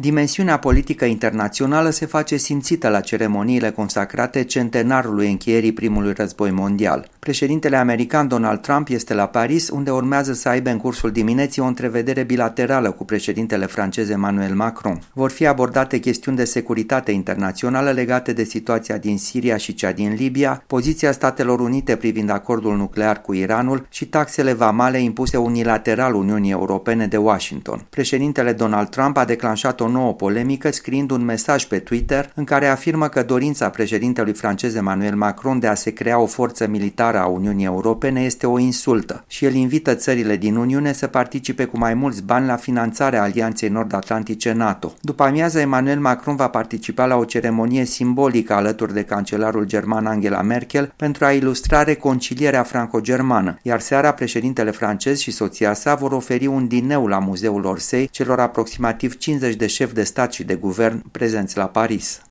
Dimensiunea politică internațională se face simțită la ceremoniile consacrate centenarului încheierii primului război mondial. Președintele american Donald Trump este la Paris, unde urmează să aibă în cursul dimineții o întrevedere bilaterală cu președintele francez Emmanuel Macron. Vor fi abordate chestiuni de securitate internațională legate de situația din Siria și cea din Libia, poziția Statelor Unite privind acordul nuclear cu Iranul și taxele vamale impuse unilateral Uniunii Europene de Washington. Președintele Donald Trump a declanșat o nouă polemică scriind un mesaj pe Twitter în care afirmă că dorința președintelui francez Emmanuel Macron de a se crea o forță militară a Uniunii Europene este o insultă și el invită țările din Uniune să participe cu mai mulți bani la finanțarea Alianței Nord-Atlantice NATO. După amiază, Emmanuel Macron va participa la o ceremonie simbolică alături de cancelarul german Angela Merkel pentru a ilustra reconcilierea franco-germană, iar seara președintele francez și soția sa vor oferi un dineu la Muzeul Orsay celor aproximativ 50 de șefi de stat și de guvern prezenți la Paris.